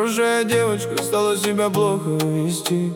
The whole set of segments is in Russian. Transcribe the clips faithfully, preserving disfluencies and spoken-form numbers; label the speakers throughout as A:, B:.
A: хорошая девочка стала себя плохо вести.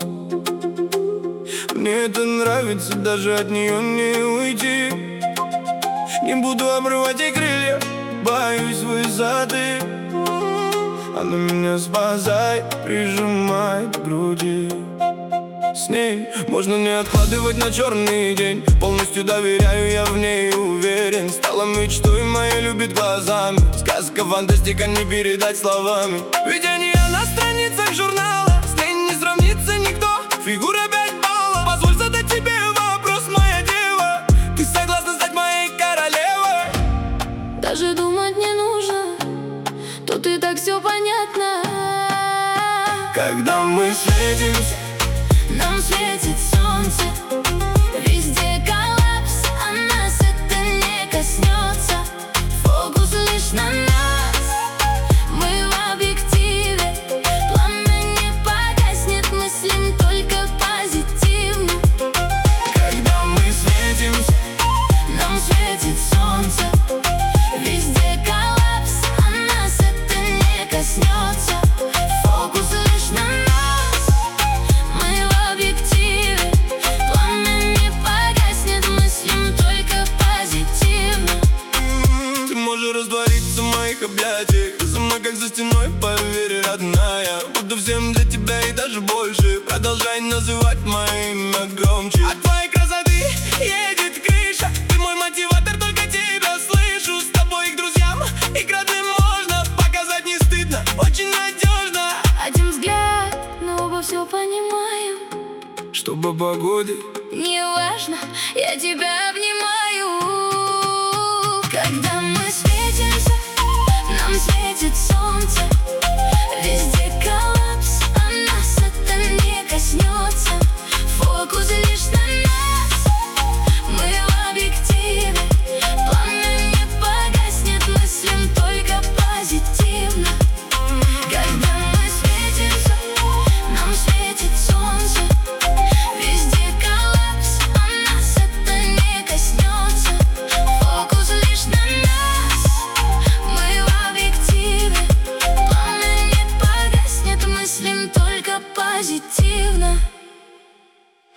A: Мне это нравится, даже от нее не уйти. Не буду обрывать ей крылья, боюсь высоты. Она меня спасает, прижимает к груди. С ней можно не откладывать на черный день. Полностью доверяю, я в ней уверен. Стала мечтой моей, любит глазами. Сказка, фантастика, не передать словами. Видение на страницах журнала, с ней не сравнится никто. Фигура пять баллов. Позволь задать тебе вопрос, моя дева. Ты согласна стать моей королевой?
B: Даже думать не нужно, тут и так все понятно.
A: Когда мы встретимся,
B: нам светит солнце, везде коллапс, а нас это не коснется. Фокус лишь на нас, мы в объективе. Пламя не погаснет, мыслим только позитивно.
A: когда мы встретимся,
B: нам светит солнце, везде коллапс, а нас это не коснется. Фокус лишь на нас, мы в объективе. Пламя не погаснет, мыслим только позитивно.
A: ты можешь раствориться в моих объятиях. За мной как за стеной, поверь, родная. Буду всем для тебя и даже больше. Продолжай называть мое имя громче. От твоей красоты едет крыша. Ты мой мотиватор, только тебя слышу. С тобой и к друзьям, и к родным можно показать не стыдно, очень надежно.
B: Один взгляд, но оба все понимаем.
A: Чтобы погоде
B: Не важно, я тебя обнимаю. Когда мы светимся, нам светит солнце,